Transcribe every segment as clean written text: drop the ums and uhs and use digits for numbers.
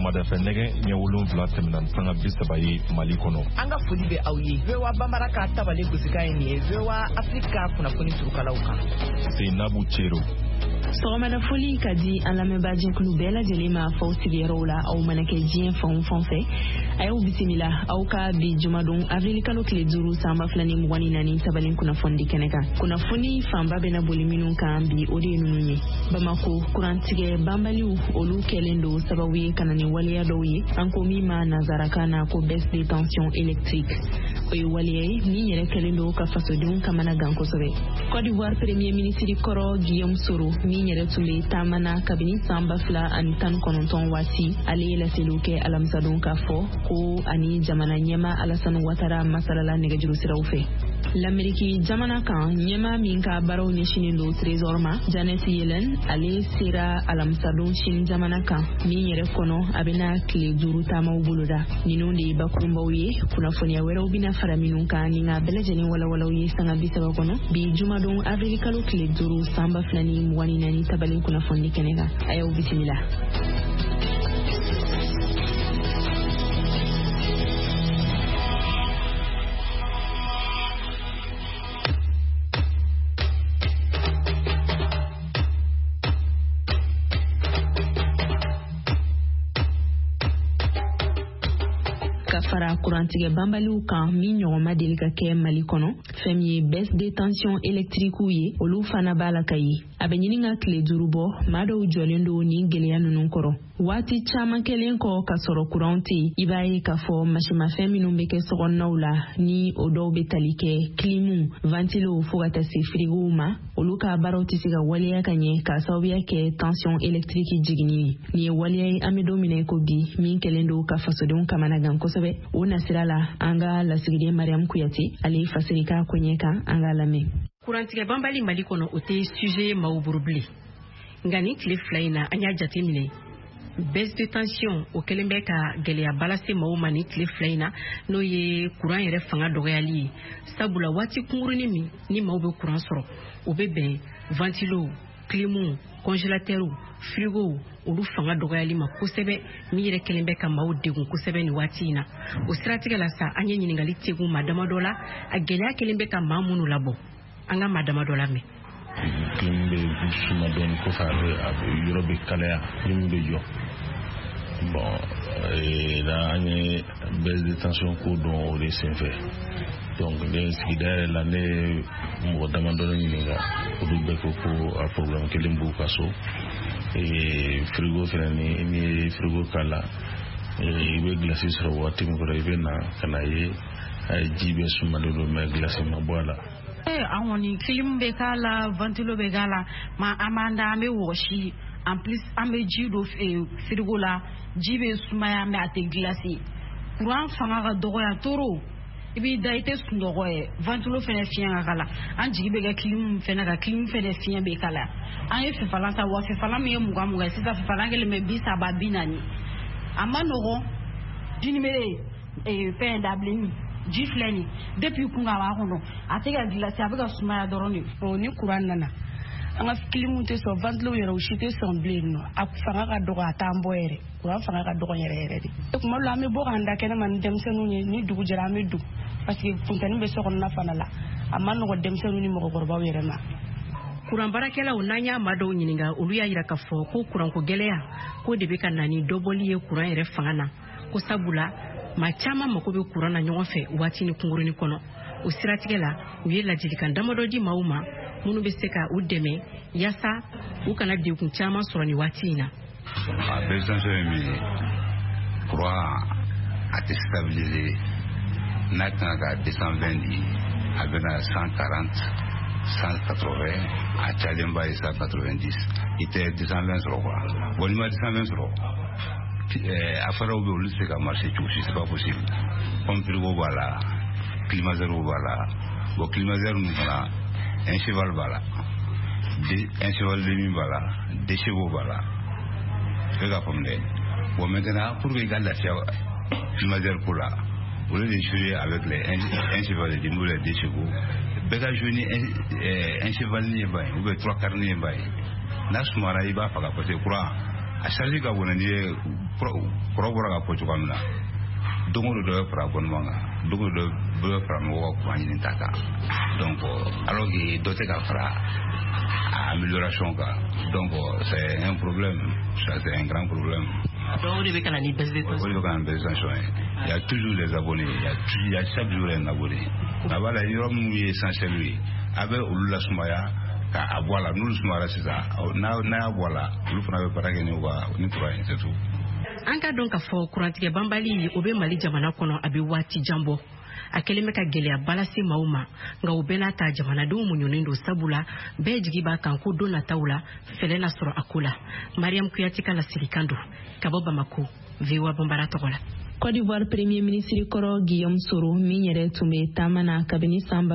Sɔgɔmada fɛ nɛgɛ ɲɛ 7 tɛmɛna sanga 30 Mali kɔnɔ. An ka foli bɛ aw ye. VOA Bambara ka tabale gosika ye nin ye. VOA Afrika kunnafoni turukalaw kan. Seinabu Cero. Sɔgɔmada foli ka di an lamɛnbaa jɛkulu bɛɛ lajɛlen ma f'aw sigiyɔrɔw la aw mana kɛ diɲɛ fan o fan fɛ. A y'aw bisimila aw ka bi jumadon avril kalo tile 5 san 2024 tabalen kunnafoni di kɛnɛ kan. Kunnafoni fanba bɛna boli minnu kan bi o de ye ninnu ye. Bamako kurantigɛ banbaliw olu kɛlen do sababu ye kana ni waleya dɔw ye. An ko min ma nazarakan na ko baisse de tension électrique. O ye waleya ye min yɛrɛ kɛlen do ka fasodenw kamana gan kosɛbɛ. Côte d'Ivoire premier ministre kɔrɔ Guillaume Soro min yɛrɛ tun bɛ taamana kabini san 2019 waati ale ye laseliw kɛ alamisadon k'a fɔ ko ani jamana ɲɛma Alassane Ouattara masalala nɛgɛjuru siraw fɛ. L'Amérique jamana kan ɲɛma min ka baaraw ɲɛsinen do trésor ma Janet Yellen ale sera alamisadon Chine jamana kan min yɛrɛ kɔnɔ a bɛna tile 5 taamaw boloda. Ninnu de ye bakurunbaw ye kunnafoniya wɛrɛw bɛna fara minnu kan ni nka bɛɛ lajɛlen walawalaw ye sanga 30 kɔnɔ bi jumadon avril kalo tile 5 san 2024 tabalen kunnafoni kɛnɛ kan. A y'aw bisimila. Fara kurantigɛ banbaliw kan min ɲɔgɔn ma deli ka kɛ Mali kɔnɔ fɛn ye baisse de tension électrique ye olu fana b'a la ka ye a bɛ ɲini ka tile 5 bɔ maa dɔw jɔlen do ni gɛlɛya ninnu kɔrɔ waati caman kɛlen kɔ ka sɔrɔ kuran tɛ i b'a ye k'a fɔ masimafɛn minnu bɛ kɛ sɔgɔnɔnaw la ni o dɔw bɛ tali kɛ climu ventilew fo ka taa se frigow ma olu ka baaraw tɛ se ka waleya ka ɲɛ ka sababuya kɛ tension électrique jiginni nin ye waleya ye an bɛ don min na ko bi min kɛlen do ka fasodenw kamana gan kosɛbɛ o nasira la an ka lasigiden Mariam Kuyate ale fasiri ka koɲɛ kan an ka lamɛn. Kurantigɛ banbali Mali kɔnɔ o tɛ sujet maaw bolo bilen nka ni tile 2 in na an y'a jate minɛ baisse de tension o kɛlen bɛ ka gɛlɛya balase maaw ma ni tile 2 in na n'o ye kuran yɛrɛ fanga dɔgɔyali ye sabula waati kunkurunin min ni maaw bɛ kuran sɔrɔ o bɛ bɛn ventilew climu congélateur frigo olu fanga dɔgɔyali ma kosɛbɛ min yɛrɛ kɛlen bɛ ka maaw degun kosɛbɛ ni waati in na o siratigɛ la sa an ye ɲininkali tegun maa dama dɔ la a gɛlɛya kɛlen bɛ ka maa minnu labɔ an ka maa dama dɔ lamɛn. Clim bɛ suma dɔɔni kɔfɛ a bɛ yɔrɔ bɛ kalaya clim bɛ jɔ bon là an ye baisse de tension ko dɔn o de senfɛ donc ne sigida yɛrɛ la ne mɔgɔ dama dɔ ɲininka olu bɛɛ ko ko a problème kelen b'u ka so frigo fɛnɛ ni ye frigo k'a la i bɛ glace sɔrɔ waati min kɔrɔ i bɛ na ka na ye ji bɛ sumalen don mais glace ma bɔ a la. An kɔni clim bɛ k'a la ventilo bɛ k'a la ma an b'an da an bɛ wɔsi en plus an bɛ ji don frigo la ji bɛ sumaya mais a tɛ glace courant fanga ka dɔgɔya toro i b'i da i tɛ sunɔgɔ ye ventilo fɛnɛ fiɲɛ ka k'a la an jigi bɛ kɛ clim fɛnɛ ka clim fɛnɛ fiɲɛ bɛ k'a la an ye fifalan ta wa fifalan min ye 20 sisan fifalan kelen bɛ 30-40 a ma nɔgɔn jinimere fɛn dabilenni ji filɛ nin depuis kun ka b'a kɔnɔ a tɛ ka glace a bɛ ka sumaya dɔrɔn de ni courant nana an ka climu tɛ sɔn ventilo yɛrɛ u si tɛ sɔn bilen nɔ a fanga ka dɔgɔ a t'an bɔ yɛrɛ courant fanga ka dɔgɔ yɛrɛ de kuma dɔ an bɛ bɔ k'an da kɛnɛma ni denmisɛnninw ye ni dugu jɛra an bɛ don parce que funtɛni bɛ sokɔnɔna fana la a ma nɔgɔ denmisɛnninw ni mɔgɔkɔrɔbaw yɛrɛ ma. Kuran baarakɛlaw n'an y'a maa dɔw ɲininka olu y'a jira k'a fɔ ko kuranko gɛlɛya ko de bɛ ka na ni dɔbɔli ye kuran yɛrɛ fanga na ko sabula maa caman mako bɛ kuran na ɲɔgɔn fɛ waati ni kunkurunin kɔnɔ o siratigɛ la u ye ladilikan damadɔ di maaw ma minnu bɛ se ka u dɛmɛ yaasa u kana degun caman sɔrɔ ni waati in na. A baisse de tension ye min ye courant a tɛ stabiliser n'a kan ka 220 di a bɛna 140 180 a cayalenba ye 190 i tɛ 220 sɔrɔ quoi bon n'i ma 220 sɔrɔ affaires bɛ olu tɛ se ka marcher cogo si c'est pas possible comme frigo b'a la climatiseur b'a la bon climatiseur ninnu fana un cheval b'a la un cheval demi b'a la 2 chevaux b'a la i bɛ ka faamu dɛ bon maintenant pour que i ka lafiya climatiseur ko la au lieu de jouer avec un cheval de demi ou les 2 chevaux bɛɛ ka jouer ni un cheval ni ye ba ye ou bien 3 quarts ni ye ba ye n'a sumara i b'a faga parce que courant a charge ka bon ni kɔrɔbɔra ka fɔ cogoya min na don o don dɔ bɛ fara gouvernement kan don o don dɔ bɛ fara mɔgɔw ka courant ɲini ta kan donc alors que dɔ tɛ ka fara amélioration kan donc c'est un problème, c'est un grand problème. Donc il y a toujours des abonnés, il y a chaque jour un abonné. Là-bas, il y a un essentiel lui. Avec la Soumaya, à voilà, nous le Soumara c'est ça. Na voilà, nous faisons pas gagner ou pas, c'est tout. Anka donc a fɔ kurantigɛ banbali o bɛ Mali jamana kɔnɔ a bɛ waati jan bɔ a kɛlen bɛ ka gɛlɛya balase maaw ma nka o bɛɛ n'a ta jamanadenw muɲunen don sabula bɛɛ jigi b'a kan ko don nataw la fɛlɛ na sɔrɔ a ko la. Mariam Kuyate ka lasirikan don ka bɔ Bamako VOA Bambara tɔgɔ la. Côte d'Ivoire Premier Ministre kɔrɔ Guillaume Soro min yɛrɛ tun bɛ taama na kabini san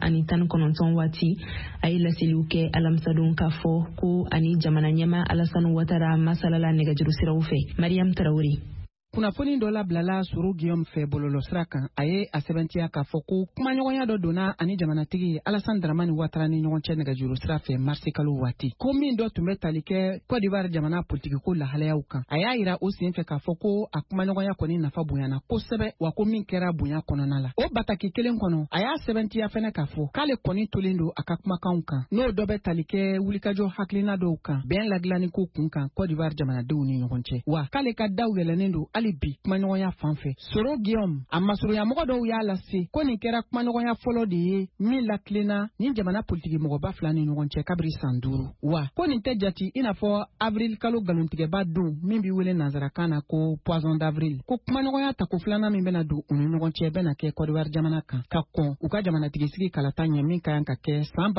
2019 waati a ye laseliw kɛ alamisadon k'a fɔ ko ani jamana ɲɛma Alassane Ouattara masalala nɛgɛjuru siraw fɛ. Mariam Traoré. Kunnafoni dɔ labilala Soro Guillaume fɛ bɔlɔlɔsira kan a ye a sɛbɛntiya k'a fɔ ko kumaɲɔgɔnya dɔ donna ani jamanatigi Alassane Dramane Ouattara ni ɲɔgɔn cɛ nɛgɛjuru sira fɛ marsi kalo waati ko min dɔ tun bɛ tali kɛ Côte d'Ivoire jamana politiki ko lahalayaw kan a y'a yira o sen fɛ k'a fɔ ko a kumaɲɔgɔnya kɔni nafa bonyana kosɛbɛ wa ko min kɛra bonya kɔnɔna la o bataki kelen kɔnɔ a y'a sɛbɛntiya fɛnɛ k'a fɔ k'ale kɔni tolen don a ka kumakanw kan n'o dɔ bɛ tali kɛ wulikajɔ hakilina dɔw kan bɛn ladilanni ko kun kan Côte d'Ivoire jamanadenw ni ɲɔgɔn cɛ wa k'ale ka daw yɛlɛnen don hali bi kumaɲɔgɔnya fan fɛ. Soro Guillaume a masurunyamɔgɔ dɔw y'a lase ko nin kɛra kumaɲɔgɔnya fɔlɔ de ye min latilenna ni jamana politiki mɔgɔba fila ni ɲɔgɔn cɛ kabiri san 5 wa ko nin tɛ jati i n'a fɔ avril kalo galontigɛba don min bɛ wele nanzarakan na ko poisson d'avril ko kumaɲɔgɔnya tako filanan min bɛna don u ni ɲɔgɔn cɛ bɛna kɛ Côte d'Ivoire jamana kan ka kɔn u ka jamanatigisi kalata ɲɛ min ka kan ka kɛ san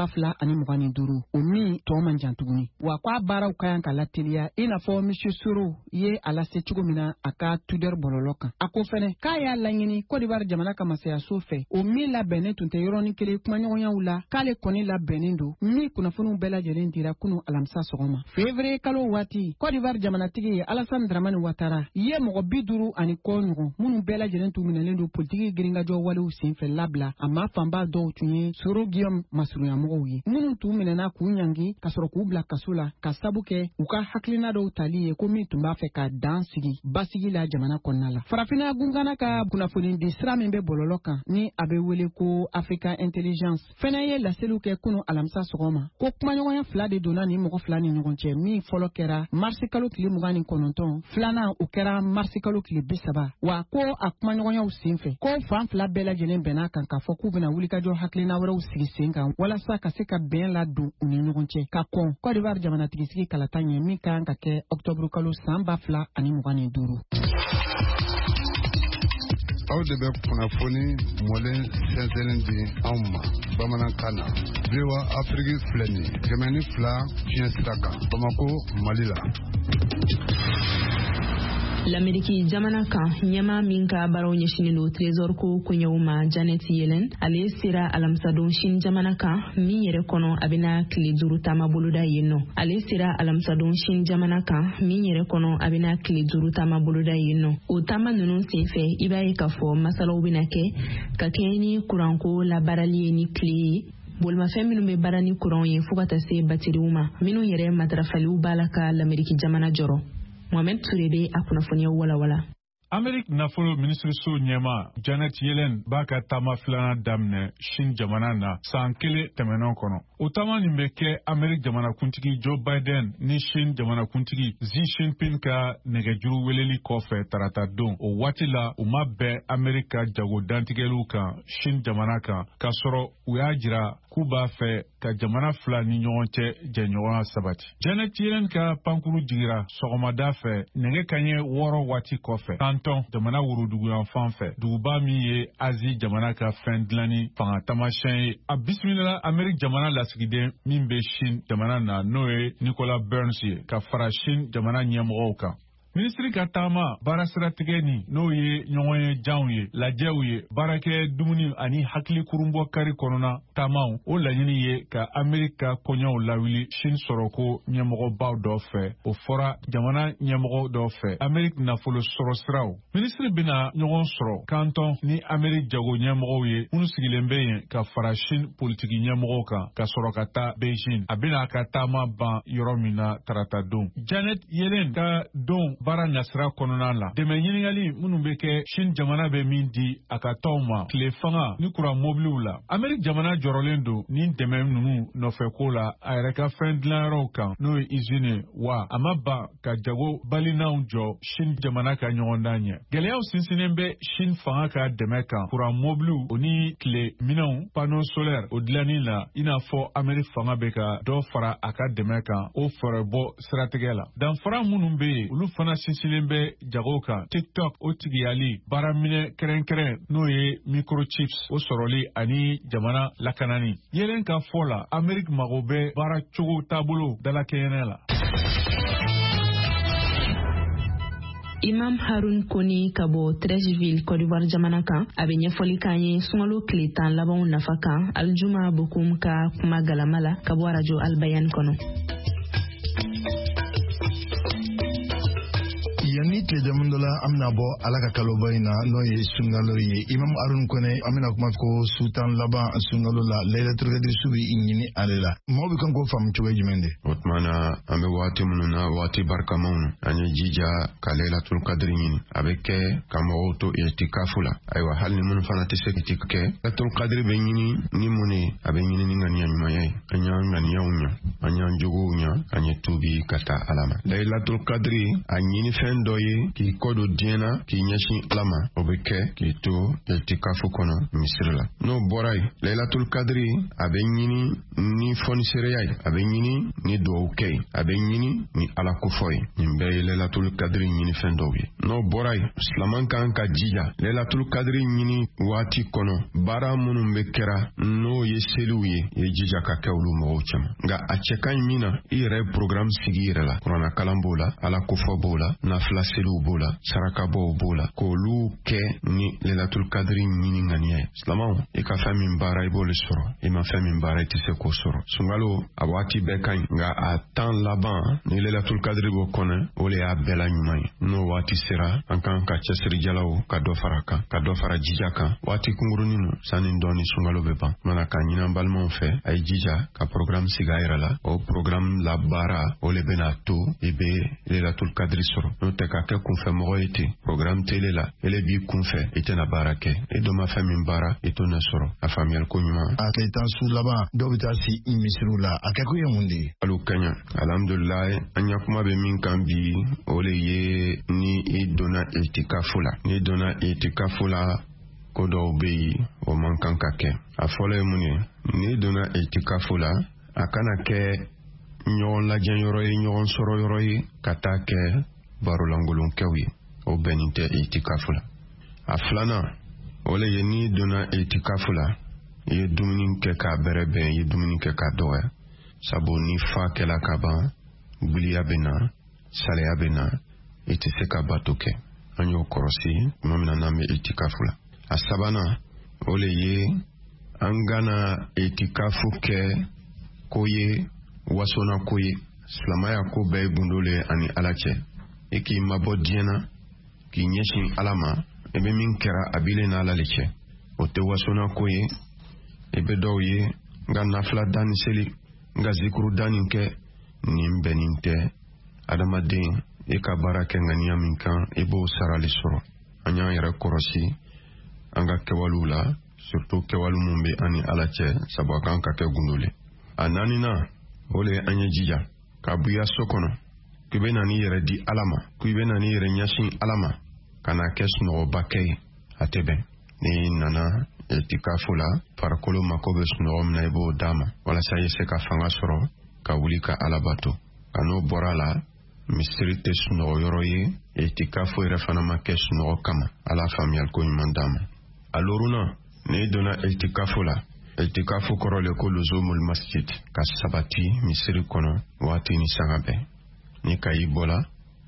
2025 o min tɔ man jan tuguni wa ko a baaraw ka kan ka lateliya i n'a fɔ monsieur Soro ye a lase cogo min na a ka tudeur bɔlɔlɔ kan a ko fɛnɛ k'a y'a laɲini Côte d'Ivoire jamana ka masayaso fɛ o min labɛnnen tun tɛ yɔrɔnin kelen kumaɲɔgɔnyaw la k'ale kɔni labɛnnen don min kunnafoniw bɛɛ lajɛlen dira kunu alamisa sɔgɔma février kalo waati Côte d'Ivoire jamanatigi Alassane Dramane Ouattara ye mɔgɔ 50 ani kɔ ɲɔgɔn minnu bɛɛ lajɛlen tun minɛlen don politiki girinkajɔ walew senfɛ labila a ma fanba dɔw tun ye Soro Guillaume masurunyamɔgɔw ye minnu tun minɛna k'u ɲangi ka sɔrɔ k'u bila kaso la ka sabu kɛ u ka hakilina dɔw tali ye ko min tun b'a fɛ ka dan sigi basigi la jamana kɔnɔna la. Farafina gungana ka kunnafoni di sira min bɛ bɔlɔlɔ kan ni a bɛ wele ko Africa Intelligence fɛnɛ ye laseliw kɛ kunu alamisa sɔgɔma ko kumaɲɔgɔnya fila de donna ni mɔgɔ fila ni ɲɔgɔn cɛ min fɔlɔ kɛra marsi kalo tile 29 filanan o kɛra marsi kalo tile 30 wa ko a kumaɲɔgɔnyaw senfɛ ko fan fila bɛɛ lajɛlen bɛn'a kan k'a fɔ k'u bɛna wulikajɔ hakilina wɛrɛw sigi sen kan walasa ka se ka bɛn ladon u ni ɲɔgɔn cɛ ka kɔn Côte d'Ivoire jamanatigisi kalata ɲɛ min ka kan ka kɛ octobre kalo san 2025. aw de bɛ kunnafoni mɔlen sɛnsɛnnen di anw ma bamanankan na VOA Afrique filɛ nin 102 fiɲɛ sira kan Bamako Mali la. L'Amérique jamana kan ɲɛma min ka baaraw ɲɛsinen don trésor ko koɲɛw ma Janet Yellen ale sera alamisadon Chine jamana kan min yɛrɛ kɔnɔ a bɛna tile 5 taama boloda yen nɔ ale sera alamisadon Chine jamana kan min yɛrɛ kɔnɔ a bɛna tile 5 taama boloda yen nɔ o taama ninnu senfɛ i b'a ye k'a fɔ masalaw bɛna kɛ ka kɛ ni kuranko labaarali ye ni tile ye bolimafɛn minnu bɛ baara ni kuran ye fo ka taa se bateriw ma minnu yɛrɛ matarafaliw b'a la ka l'Amérique jamana jɔrɔ. Mohamed Touré bɛ a kunnafoniya walawala. Amérique nafolo minisiriso ɲɛma Janet Yellen b'a ka taama filanan daminɛ Chine jamana na san 1 tɛmɛnɛn kɔnɔ. O taama nin bɛ kɛ Amérique jamanakuntigi Joe Biden ni Chine jamanakuntigi Xi Jinping ka nɛgɛjuru weleli kɔfɛ tarata don. O waati la u ma bɛn Amérique ka jago dantigɛliw kan Chine jamana kan k'a sɔrɔ u y'a jira k'u b'a fɛ ka jamana fila ni ɲɔgɔn cɛ jɛɲɔgɔnya sabati. Janet Yellen ka pankuru jigira sɔgɔmada fɛ nɛgɛ kanɲɛ 6 waati kɔfɛ. Canton jamana woroduguyan fan fɛ duguba min ye Asie jamana ka fɛn dilanni fanga tamasiyɛn ye. A bisimila Amérique jamana lasigiden min bɛ Chine jamana na n'o ye Nicolas Burns ye ka fara Chine jamana ɲɛmɔgɔw kan. Ministri ka taama baara siratigɛ ni n'o ye ɲɔgɔn ye janw ye lajɛw ye baarakɛ dumuni ani hakili kurunbɔ kari kɔnɔna taamaw o laɲini ye ka Amerika kɔɲɔw lawuli Chine sɔrɔko ɲɛmɔgɔbaw dɔ fɛ o fɔra jamana ɲɛmɔgɔ dɔ fɛ Amerika nafolo sɔrɔ siraw. Ministri bɛna ɲɔgɔn sɔrɔ Kanton ni Amerika jago ɲɛmɔgɔw ye minnu sigilen bɛ yen ka fara Chine politiki ɲɛmɔgɔw kan ka sɔrɔ ka taa Beijing a bɛna ka taama ban yɔrɔ min na tarata don. Janet Yellen ka don baara nasira kɔnɔna la dɛmɛ ɲininkali minnu bɛ kɛ Chine jamana bɛ min di a ka tɔnw ma tile fanga ni kuran mobiliw la. Amerika jamana jɔrɔlen don ni dɛmɛ ninnu nɔfɛ ko la a yɛrɛ ka fɛn dilanyɔrɔw kan n'o ye usine wa a ma ban ka jago balinaw jɔ Chine jamana ka ɲɔgɔndan ɲɛ. Gɛlɛyaw sinsinnen bɛ Chine fanga ka dɛmɛ kan kuran mobiliw o ni tile minɛnw panneau solaire o dilanni la i n'a fɔ Amerika fanga bɛ ka dɔ fara a ka dɛmɛ kan o fɛɛrɛbɔ siratigɛ la. Danfara minnu bɛ yen olu fana sinsinnen bɛ jago kan. TikTok o tigiyali baaraminɛ kɛrɛnkɛrɛn n'o ye microchips o sɔrɔli ani jamana lakanani. Yelen ka fɔ la Amerika mago bɛ baara cogo taabolo dalakɛɲɛnɛ la. Imam Harun Koni ka bɔ Treichville, Côte d'Ivoire jamana kan a bɛ ɲɛfɔli k'an ye sunkalo tile 10 labanw nafa kan Aljuma Bokum ka kuma galama la ka bɔ Radio Albayan kɔnɔ. yanni tile damadɔ la an bɛna bɔ ala ka kaloba in na n'o ye sunkalo ye. Imam Harun Kone an bɛna kuma ko sutan laban sunkalo la Laylatul Qadr su bɛ ɲini ale la. Mɔgɔw bɛ kan k'o faamu cogo jumɛn de? O tuma na an bɛ waati minnu na waati barikamaw na an ye jija ka Laylatul Qadr ɲini a bɛ kɛ ka mɔgɔw to itikafu la. Ayiwa hali ni minnu fana tɛ se itikaf kɛ Laylatul Qadr bɛ ɲini ni mun ye a bɛ ɲini ni ŋaniya ɲumanya ye. An y'an ŋaniyaw ɲa an y'an jogow ɲa an ye tuubi ka taa ala ma. Laylatul Qadr a ɲini fɛn dɔ ye k'i kɔ don diɲɛ na k'i ɲɛsin ala ma o bɛ kɛ k'i to itikafu kɔnɔ misiri la. N'o bɔra yen Laylatul Qadr a bɛ ɲini ni fɔnisereya ye a bɛ ɲini ni duwawu kɛ ye a bɛ ɲini ni ala kofɔ ye. Nin bɛɛ ye Laylatul Qadr ɲini fɛn dɔw ye. N'o bɔra yen silaman kan ka jija Laylatul Qadr ɲini waati kɔnɔ baara minnu bɛ kɛra n'o ye seliw ye i ye jija ka kɛ olu mɔgɔw cɛma. Nka a cɛ ka ɲi min na i yɛrɛ ye programme sigi i yɛrɛ la kuranna kalan b'o la ala kofɔ b'o la nafila seliw b'o la sarakabɔw b'o la k'olu kɛ ni Laylatul Qadr ɲini ŋaniya ye. Silamaw i ka fɛn min baara i b'o le sɔrɔ i ma fɛn min baara i tɛ se k'o sɔrɔ. Sunkalo a waati bɛɛ ka ɲi nka a tan laban ni Laylatul Qadr b'o kɔnɔ o le y'a bɛɛ la ɲuman ye. N'o waati sera an kan ka cɛsirijalaw ka dɔ fara kan ka dɔ fara jija kan waati kungurunin no sanni dɔɔni sunkalo bɛ ban. Mana ka ɲinan balimaw fɛ a ye jija ka programme sigi a yɛrɛ la o programme la baara o le bɛna to i bɛ Laylatul Qadr sɔrɔ. N'o tɛ ka kɛ kunfɛ mɔgɔ ye ten programme tele la ele b'i kunfɛ i tɛna baara kɛ i dɔ ma fɛn min baara i t'o na sɔrɔ a faamuyali ko ɲuman. A tile 10 su laban dɔw bɛ taa si misiriw la a kɛ ko ye mun de ye? Alo kaɲa alhamdulilayi an ɲa kuma bɛ min kan bi o le ye ni i donna itikafu la ni donna itikafu la ko dɔw bɛ yen o man kan ka kɛ. A fɔlɔ ye mun ye ni donna itikafu la a kana kɛ ɲɔgɔn lajɛ yɔrɔ ye ɲɔgɔn sɔrɔ yɔrɔ ye ka taa kɛ barolangolonkɛw ye o bɛnnen tɛ itikafu la. A filanan o le ye ni donna itikafu la i ye dumuni kɛ k'a bɛrɛ bɛn i ye dumuni kɛ k'a dɔgɔya sabu ni fa kɛla ka ban biliya bɛ na saliya bɛ na i tɛ se ka bato kɛ. An y'o kɔrɔsi tuma min na n'an bɛ itikafu la. A sabanan o le ye an gana itikafu kɛ ko ye wasona ko ye silamaya ko bɛɛ ye gundo le ani ala cɛ. I k'i mabɔ diɲɛ na k'i ɲɛsin ala ma i bɛ min kɛra a bile n'ala le cɛ o tɛ wasona ko ye. I bɛ dɔw ye nka nafila dani seli nka zikuru dani kɛ nin bɛnnen tɛ adamaden i ka baara kɛ ŋaniya min kan i b'o sarali sɔrɔ. An y'an yɛrɛ kɔrɔsi an ka kɛwaliw la surtout kɛwali mun bɛ an ni ala cɛ sabu a kan ka kɛ gundo le. A naaninan o le an ye jija ka buya so kɔnɔ k'i bɛ na n'i yɛrɛ di ala ma k'i bɛ na n'i yɛrɛ ɲɛsin ala ma ka na kɛ sunɔgɔba kɛ ye a tɛ bɛn. Ni nana itikafu la farikolo mako bɛ sunɔgɔ min na i b'o d'a ma walasa i se ka fanga sɔrɔ ka wuli ka ala bato. Ka n'o bɔra la misiri tɛ sunɔgɔ yɔrɔ ye itikafu yɛrɛ fana ma kɛ sunɔgɔ kama ala faamuyali ko ɲuman d'a ma. A lorunan n'i donna itikafu la itikafu kɔrɔ le ko luzumul masjid ka sabati misiri kɔnɔ waati ni sanga bɛɛ. Ni ka i bɔla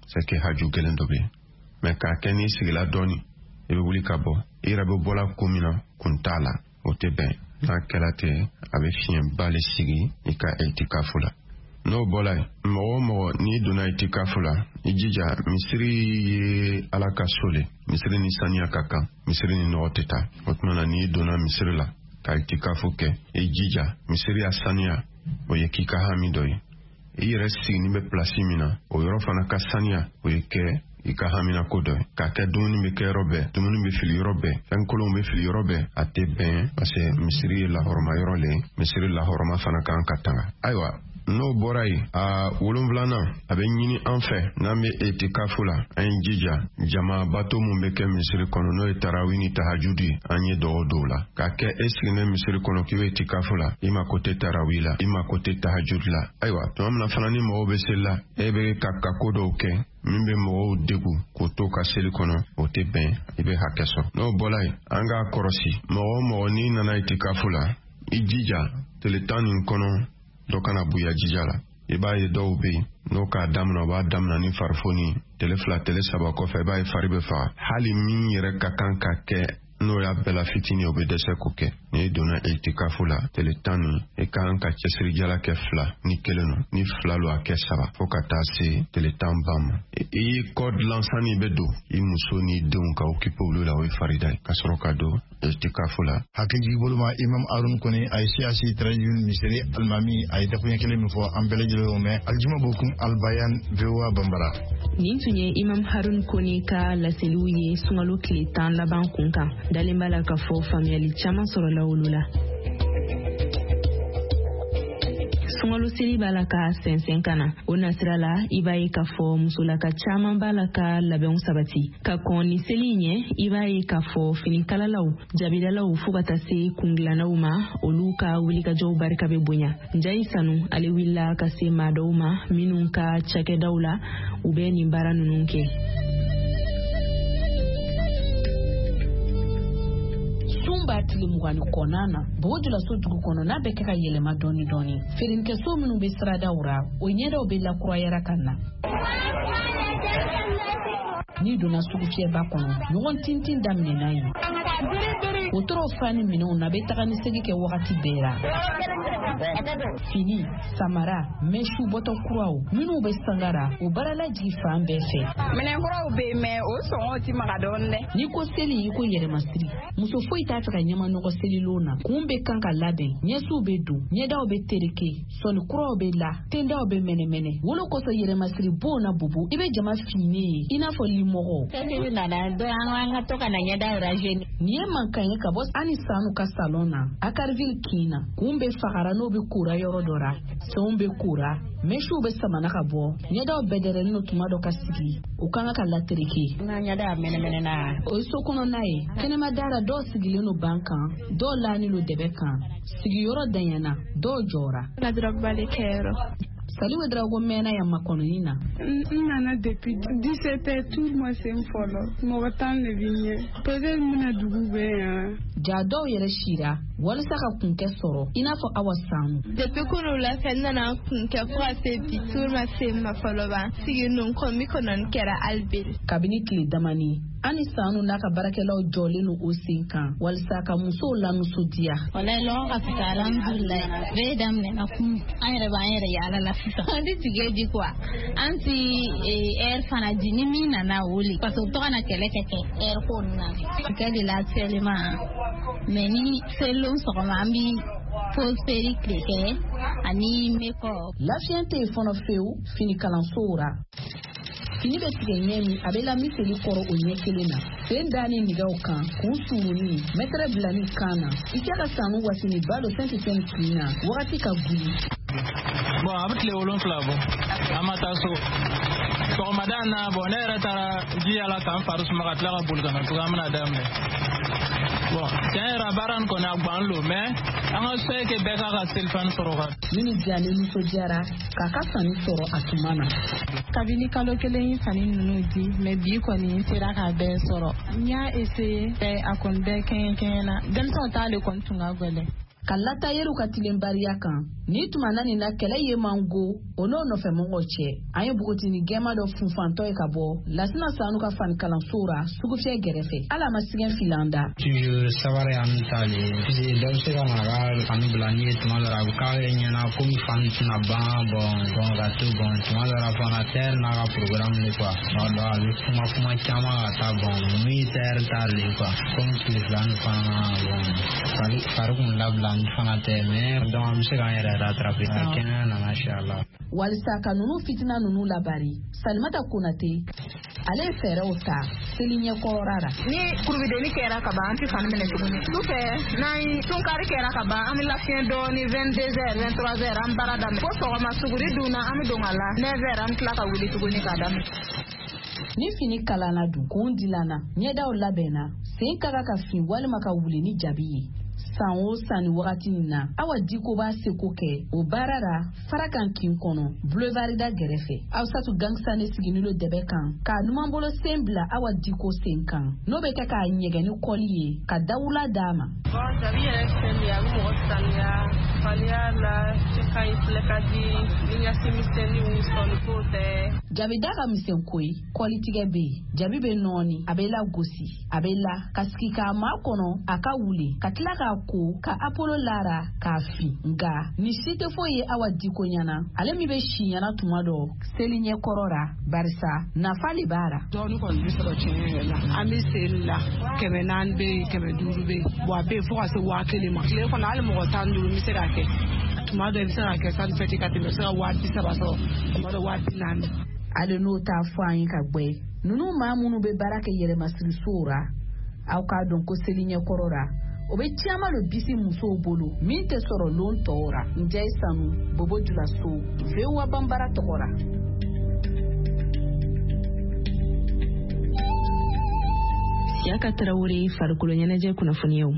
c'est que haju gelen do be mais ka keni sigila doni e be wuli ka bo e rabe bola komina kuntala o te ben na kelate abe fien bale sigi e ka itikafu la no bola mo ni dona itikafu la ijija misiri alaka sole misiri ni sania kaka misiri ni no teta otmana ni dona misiri la ka itikafu ke ijija misiri asania o ye kika hamidoy e yere sigi ni be place mina o yoro fana ka sania o ye ke ika hamina kodo ka ke dumuni be ke robe dumuni be fili robe fen kolon be fili robe ate ben parce misiri la horma yorole misiri la horma fana kan katanga aywa no borai a wolumblana abe nyini anfe na me etikafu la en jija jama bato mun be ke misiri kono no tarawini tahajudi anye do la ka ke esine misiri kono ki etikafu la ima kote tarawila ima kote tahajud la aywa to amna fana ni mo be sella ebe kakka kodo ke mimbe mo degu ko to ka seli kono o te ben ibe hakeso no bolai anga korosi mo ni nana itikafu la ijija teletani kono dokana buya jijala iba ye do be no ka damna ba damna ni farfoni telefla tele saba ko fe ba faribe fa hali min yere kakanka ke no ya bela fitini obedese koke ni dona itikafu la teletani e kanka chesri jala ke fla ni keleno ni fla lo ake saba fokata se teletan bam e code lansani bedo i musoni donka okipo lo la we farida kasro kado itikafu la hakiji boluma imam arun kone ay siasi trajun misri almami ay tafunya kele mi fo ambele jelo me aljuma bokum albayan vewa bambara nintunye imam harun kone ka la seluye sungalo kletan la bankunka dalimbala ka fo family chama soro la ulula sungalo sili balaka sensen kana ona sirala ibaye ka fo musula ka chama balaka labon sabati ka koni selinye ibaye ka fo finikala law jabida law fugata se kunglana uma oluka wulika jow barka be bunya njai sanu ali willa ka se madoma minunka chake daula ube ni baranu nunke batili mugani konana bojula so dugu kono na be kaka yelema doni firin ke so minu be strada ura o nyeda obe la croyera kanna ni dona sugu fie ba kono nyon tintin damne nayi otoro fani minu na be taka ni segi ke wakati bera fini samara meshu boto kurao minu be sangara o barala ji fa mbefe menen kurao be me o so oti magadonde ni ko seli yiko yere masiri muso foi ta taka nyama no ko seli lona kumbe kanka labe nyesu be du nyeda obe tereke so ni kurao be la tenda obe mene wolo ko so yere masiri bona bubu ibe jama fini ina fo limogo tedi na do anga toka na nyeda rajeni niye mankanye ka boss ani sanu ka salona akarvil kina kumbe fagara no be kura yoro dora so be kura meshu be samana ka bo nyeda obedere no tumado ka sigi ukanga ka latereke na nyeda mene na o so kono nae kene madara do sigile no bankan do lani lo debe kan sigi yoro danyana do jora la drogbale kero Saliwe drago mena ya makonina. Nana depuis 17h tout le mois c'est un follow. Mo tan le vigne. Peut-être muna dugu be. Jado yere shira wala saka kunke soro ina fo awasamu. Depuis qu'on la fait nana kunke pour assez dit tout ma c'est ma follow ba. Si non komi konon kera albel. Kabini kli damani. Ani sanu naka barakela o jole no osinkan wala saka muso la nusu dia. Wala lo ka alhamdulillah. Ve damne na kum ayre ba ayre ya la Andi tigeji kwa anti air fana jini mina na uli kwa sababu toka na kelekeke air kona kadi la selema meni selum sokoma ambi posteri kleke ani makeup la fiante fono feu fini kalansora fini be tige nyemi abela miseli koro onyekelena sendani nigauka kusumuni metre blani kana ikaka sanu wasini balo sentiten kina wakati ka guli bon abitle wolon flavo amata so madana bonera tara jiala kan farus magatla ka bulga na tugamna damne bon tera baran ko na gbanlo mais anga seke beka ka selfan soroga mini jani muso jara kaka sani soro atumana kabini kalo kelen fani nunu di mais bi ko ni tera ka be soro nya essayer te akon be ken na dem son ta le kon tunga gole kalata yeru katilen bariya kan ni tuma nani na kɛlɛ ye mango ono nɔfɛ mɔgɔw cɛ an ye bugutini gɛma dɔ funfantɔ ye ka bɔ lasina sanu ka fani kalanso ra sugufiyɛ gɛrɛfɛ ala ma sigɛn filanda toujours sabari an tali pisi dɔ bɛ se ka na ka fani bila ni ye tuma dɔ la a bɛ k'a ye ɲɛna komi fani tɛna ban bɔn ka to bɔn tuma dɔ la fana tɛri n'a ka programme de quoi a bɛ kuma caman ka taa bɔn min tɛri t'ale quoi komi tile fila ni fana bɔn fari kun labila ni fana tɛ mais donc an bɛ se k'an yɛrɛ rattraper ka kɛnɛya nana inchallah walisa ka nunu fitina nunu labari Salimata Konate ale ye fɛɛrɛw ta seli ɲɛkɔrɔra ra ni kurubideni kɛra ka ban an tɛ fani minɛ tuguni sufɛ n'an ye sunkari kɛra ka ban an bɛ lafiɲɛ dɔɔni 22h 23h an baara daminɛ fo sɔgɔma suguri dunna an bɛ don a la 9h an bɛ tila ka wuli tuguni k'a daminɛ ni fini kalanna dun kun dilanna ɲɛdaw labɛnna sen ka ka fin walima ka wuli ni jabi ye san o san ni wagati in na Awa Diko b'a seko kɛ o baara ra Farakan kin kɔnɔ Boulevarda gɛrɛfɛ Awsatu Gangsane siginilo dɛbɛ kan ka numanbolo sen bila Awa Diko sen kan n'o bɛ kɛ k'a ɲɛgɛn ni kɔli ye ka dawula d'a ma jabi yɛrɛ fɛn min a bɛ mɔgɔ saniya faliya la cɛ ka ɲi filɛ ka di ni ɲasi misɛnninw sɔnni ko tɛ jabi da ka misɛn koyi kɔli tigɛ bɛ yen jabi bɛ nɔɔni a bɛ lagosi a bɛ la ka sigi k'a ma kɔnɔ a ka wuli ka tila k'a ko ka Apollo lara k'a fin nka ni si tɛ foyi ye Awa Diko ɲɛna ale min bɛ si ɲɛna tuma dɔ seli ɲɛ kɔrɔ ra barisa nafa le b'a ra dɔɔni kɔni bɛ sɔrɔ tiɲɛ yɛrɛ la an bɛ seli la 400 bɛ yen 500 bɛ yen wa a bɛ yen fo ka se 1000 ma tile kɔnɔ hali mɔgɔ 15 bɛ se ka kɛ tuma dɔ i bɛ se ka kɛ sanni fɛti ka tɛmɛ se ka 30 sɔrɔ tuma dɔ 40 ale n'o t'a fɔ an ye ka gbɛ ninnu maa minnu bɛ baara kɛ yɛrɛmasirisow ra aw k'a dɔn ko seli ɲɛ kɔrɔ ra o bɛ caman lo bisi musow bolo min tɛ sɔrɔ lon tɔw ra Njɛyi Sanu Bobo Julaso VOA Bambara tɔgɔ ra Siyaka Tarawele farikolo ɲɛnajɛ kunnafoniyaw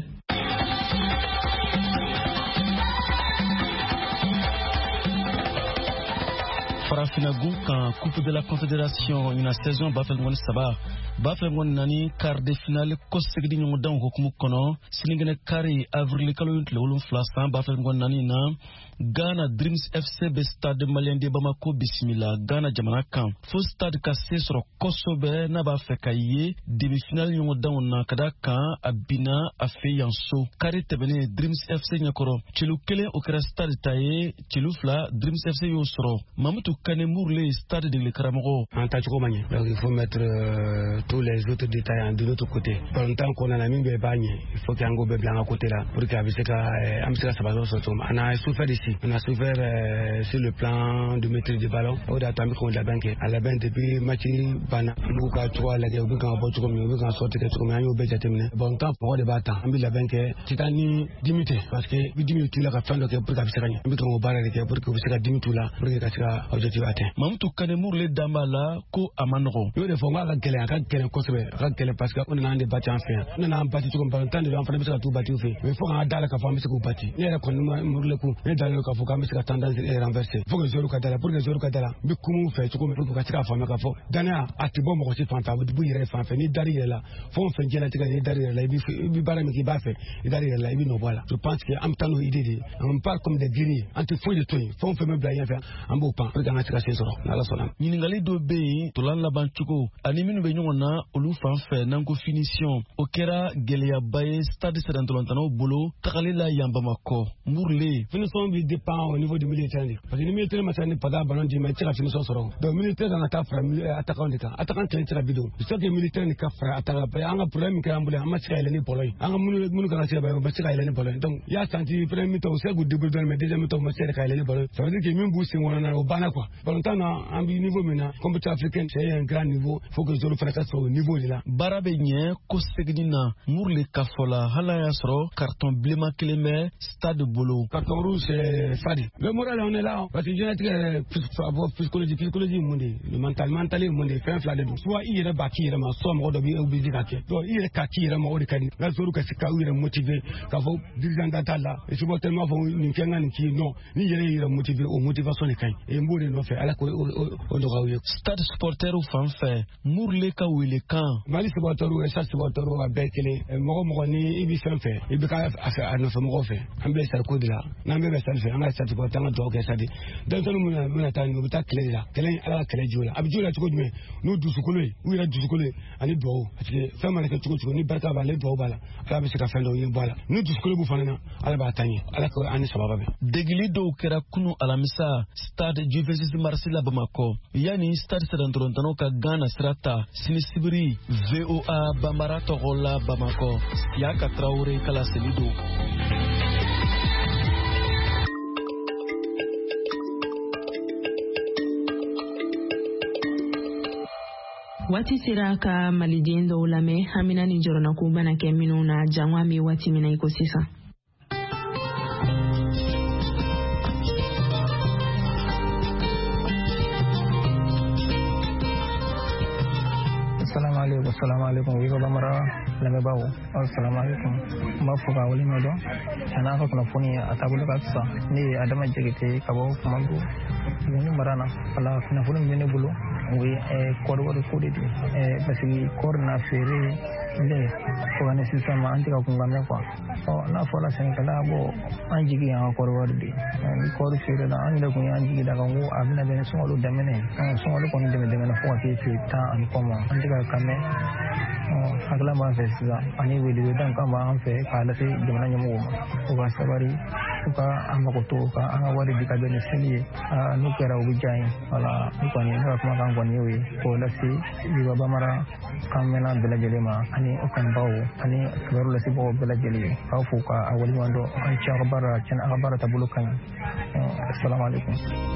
Farafinagun kan Coupe de la Confédération ina saison bafɛngɔni saba bafɛngɔni nani quart de finale kɔsegidi ɲɔgɔn dan hukumu kɔnɔ sinigɛnɛ kari avril kalo tile 7 san bafɛngɔni nani na Ghana Dreams FC be stade malien de Bamako bisimila Ghana jamana kan fo stade ka se sɔrɔ kɔsɔbɛ n'a b'a fɛ ka ye demi-finale ɲɔgɔn dan na kada kan a bina a fɛ yan so kari tɛmɛnen Dreams FC ɲɛkɔrɔ celu 1 o kɛra stade ta ye celu 2 Dreams FC y'o sɔrɔ Mamutu Kane Mourle stade de l'Ekaramoro. En Tachoukomanie. Donc il faut mettre tous les autres détails de l'autre côté. Par le temps qu'on a la même bagne, il faut qu'il y ait un gros blanc à côté là. Pour qu'il y ait un on a souffert ici. On a souffert sur le plan de maîtrise du ballon. On a attendu qu'on la banque. À la banque depuis Machi Bana. Nous avons trois la guerre. Nous avons sorti quelque chose. Nous avons terminé. Bon temps pour le battre. On a la banque. Titani 10 minutes. Parce que 10 minutes là, la fin de la pour qu'il y ait un peu de barre pour que vous soyez 10 minutes là. Pour qu'il y ait Mamutu Kane Mourle Dambala ko amanoro. Yo de fonga ka gele kosebe ka gele parce que on a des bâti en fait. On a un bâti comme par temps de l'enfant de tout bâti fait. Mais faut en dala ka fami ko bâti. Ne ra ko Mourle ko ne dala ka fo ka mi ka tendance renverser. Faut que zoro ka dala pour que zoro ka dala bi kumu fait ko pour ka tika fami ka fo. Dana atibo mo ko si fanta bu yere fan fait ni dari la. Faut on fait gela tika ni dari la bi bara mi ki ba fait. Dari la bi no voilà. Je pense que am tano idée on parle comme des guerriers. Anti fouille de tout. Faut on fait même blayer faire. Am bo pan. Ɲininkali dɔ bɛ yen tolan laban cogo ani minnu bɛ ɲɔgɔn na olu fan fɛ n'an ko finition o kɛra gɛlɛyaba ye stade sɛdɛntɔlɔntanaw bolo tagali la yan Bamakɔ Mourle. Finition bi dépend au niveau du militaire parce que ni militaire ma sani pada ballon di ma tira finition sɔrɔ donc militaire na ta fara attaquant de kan attaquant kelen tira bidon c'est que militaire ni ka fara attaquant an ka problème kɛ an bolo an ma se ka yɛlɛ ni bɔlɔ ye an ka minnu kan ka se ka bɔ ma se ka yɛlɛ ni bɔlɔ ye donc i y'a senti premier mi-temps o se k'u débrouiller dɔɔni mais deuxième mi-temps ma se ka yɛlɛ ni bɔlɔ ye ça veut dire que min b'u sen kɔnɔ na o banna quoi ballon un niveau maintenant compétition africaine c'est un grand niveau faut que je le fasse au niveau de là barabe nye ko segdina Mourle kafola hala ya soro carton blema keleme stade bolo carton rouge c'est fadi le moral on est là parce que j'ai psychologie monde le mental monde fait fla de soit il est baki il ma so mo do bi obligé ka ke donc il est kaki il ma o de kan la zoru ka sika il est motivé ka fo dirigeant data là et c'est tellement fo ni kenga ni ki non ni il est motivé au motivation de kan et mbo de ba fɛ ala ko o nɔgɔyaw ye. Stade supporteru fan fɛ Murle ka wele kan. Mali supporteru stade supporteru a bɛɛ kelen mɔgɔ ni i bɛ fɛn fɛ i bɛ ka a nɔfɛ mɔgɔw fɛ an bɛ stade ko de la n'an bɛ stade fɛ an ka stade supporter an ka dugawu kɛ stade denmisɛnninw mina taa u bɛ taa kɛlɛ de la kɛlɛ ala ka kɛlɛ jo la a bɛ jo la cogo jumɛn n'u dusukolo ye u yɛrɛ dusukolo ye ani dugawu parce que fɛn mana kɛ cogo cogo ni barika b'a la dugawu b'a la ala bɛ se ka fɛn dɔw ɲɛ bɔ a la n'u dusukolo b'u fana na ala b'a ta ɲɛ ala ko an ni sababa bɛ. Degili dɔw kɛra kunu alamisa stade Juventus Marseille la Bamako yanni stade Sɛdɛntɔrɔntɔnɔ ka Ghana sira ta sini sibiri VOA Bambara tɔgɔ la Bamako Siaka Traoré kala seli don. Wati sera ka maliden dɔw lamɛn Hamina ni jɔrɔna ko bana kɛ minnu na janwa mi wati mina iko sisan. Assalamu alaikum wiga bamara lamɛ bawo assalamu alaikum ma fuka wali ma dɔn ana ka kunnafoni a taabolo ka fisa ne ye Adama Jɛgɛtɛ ka bɔ Kumandu ni marana ala kunnafoni min ne bolo o ye kɔɔri wari ko de parce que kɔɔri na feere le fo ka ne sisan ma an tɛ ka kunkanmɛn quoi n'a fɔra sɛnɛkɛla bɔ an jigi y'an ka kɔɔri wari de ni kɔɔri feere la an yɛrɛ kun y'an jigi da kan ko a bɛna bɛn sunkalo daminɛ sunkalo kɔni dɛmɛ fo ka kɛ tile 10 ani kɔ ma an tɛ ka kanmɛn hakilila b'an fɛ sisan ani weleweledan kan b'an fɛ k'a lase jamana ɲɛmɔgɔw ma u ka sabari u ka an mago to ka an ka wari di ka bɛn ni seli ye n'u kɛra u bɛ diya n ye wala ne kɔni ne ka kumakan kɔni y'o ye k'o lase Wiga Bamara kan mɛnna bɛɛ lajɛlen ma ani o kanubaw ani kibaru lasebagaw bɛɛ lajɛlen ye k'aw fo ka a waleɲuman dɔn an cɛ a ka baara tiɲɛna a ka baara taabolo ka ɲi assalamu alaikum.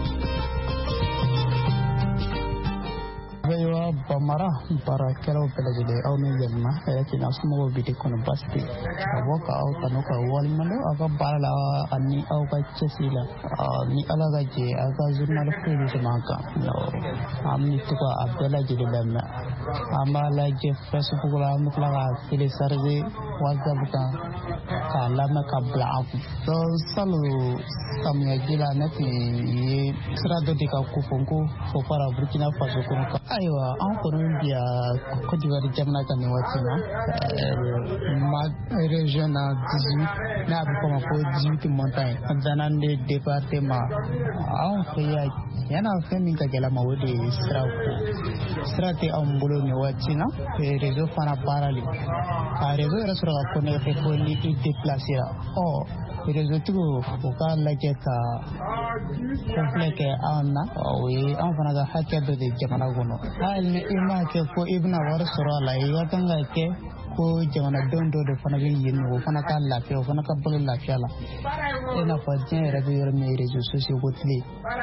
Wiga Bamara baarakɛlaw bɛɛ lajɛlen aw ni yɛlɛma kina somɔgɔw bi de kɔnɔ basi tɛ ka bɔ ka aw kanu ka waleɲuman dɔn aw ka baara la ani aw ka cɛsiri la ni ala ka jɛ aw ka journal foyi bɛ tɛmɛ an kan an bɛ to ka a bɛɛ lajɛlen lamɛn an b'a lajɛ Facebook la an bɛ tila ka télécharger WhatsApp kan k'a lamɛn ka bila an kun salon samiyaji la ne tun ye sira dɔ de ka ko fɔ n ko fɔ fara Burkina Faso kɔnɔ ayiwa an kɔni bi Côte d'Ivoire jamana kan nin waati na ma région na 18 n'a bɛ fɔ ma ko 18 montagne Zanan de département anw fɛ yan yana fɛn min ka gɛlɛn ma o de ye siraw ko sira tɛ anw bolo nin waati na réseau fana baarali ka réseau yɛrɛ sɔrɔ ka connecté fo ni i déplacé la réseau tigiw u ka lajɛ ka kɔnfilɛ kɛ anw na o ye anw fana ka hakɛ dɔ de jamana kɔnɔ hali ni i m'a kɛ ko i bɛna wari sɔrɔ a la i ka kan ka kɛ ko jamanadenw dɔw de fana bɛ yen o fana ka lafiya o fana ka balo lafiya la i n'a fɔ diɲɛ yɛrɛ bɛ yɔrɔ min ye réseaux sociaux ko tile.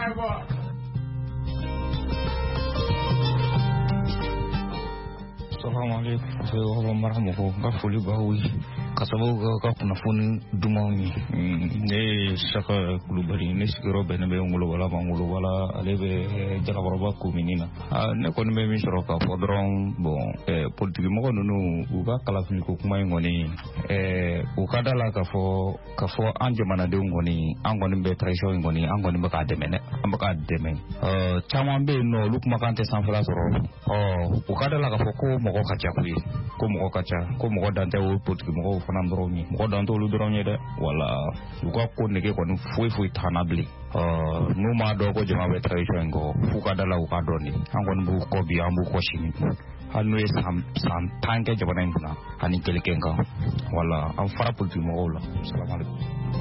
Assalamu alaikum warahmatullahi wabarakatuh. Ka foli b'aw ye ka sababu ka kunnafoni dumanw ye ne ye Saka Kulubali ne sigiyɔrɔ bɛnnen bɛ Ngolobala ma Ngolobala ale bɛ Jakabɔrɔba komini na ne kɔni bɛ min sɔrɔ k'a fɔ dɔrɔn politikimɔgɔ ninnu u ka kalafiliko kuma in kɔni u ka da la k'a fɔ an jamanadenw kɔni an kɔni bɛ tradition in kɔni an kɔni bɛ k'a dɛmɛ dɛ an bɛ k'a dɛmɛ caman bɛ yen nɔ olu kumakan tɛ sanfɛla sɔrɔ u ka da la k'a fɔ ko mɔgɔ ka ca koyi ko mɔgɔ ka ca ko mɔgɔ dan tɛ o politikimɔgɔw fana dɔrɔn ye mɔgɔ dan t'olu dɔrɔn ye dɛ wala u ka ko nege kɔni foyi t'an na bilen n'u m'a dɔn ko jama bɛ tradition in kɔ f'u ka da la u ka dɔn de an kɔni b'u kɔ bi an b'u kɔ sini hali n'u ye san 10 kɛ jamana in kunna ani kɛlɛkɛ kan wala an fara politikimɔgɔw la salamu alaikum.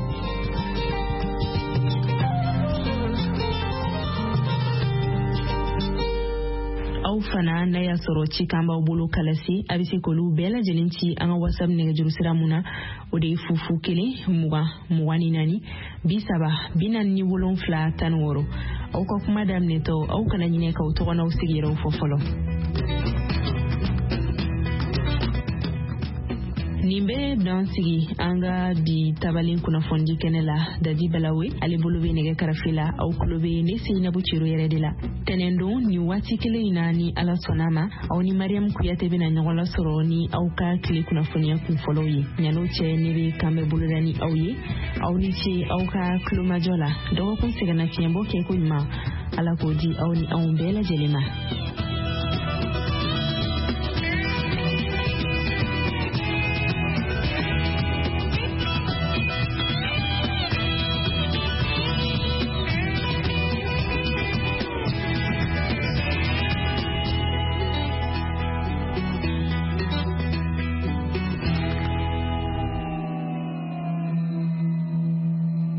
aw fana n'a y'a sɔrɔ ci kan b'aw bolo kalasi a bɛ se k'olu bɛɛ lajɛlen ci an ka WhatsApp nɛgɛjuru sira mun na o de ye 00 20 24 30 47 aw ka kuma daminɛtɔ aw kana ɲinɛ k'aw tɔgɔ n'aw sigiyɔrɔw fɔ fɔlɔ. nin bɛ dan sigi an ka bi tabalen kunnafoni kɛnɛ la Dadi Balawe ale bolo bɛ nɛgɛ karafe la aw kulo bɛ ne Seinabu Ciro yɛrɛ de la tɛnɛndon ni waati kelen in na ni Ala sɔnna ma aw ni Mariam Kuyate bɛna ɲɔgɔn lasɔrɔ ni aw ka tile kunnafoniya kunfɔlɔw ye ɲano cɛ ne bɛ kan bɛ boloda ni aw ye aw ni ce aw ka kulomajɔ la dɔgɔkun sɛgɛnna fiɲɛbɔ kɛ ko ɲuman ala k'o di aw ni anw bɛɛ lajɛlen ma.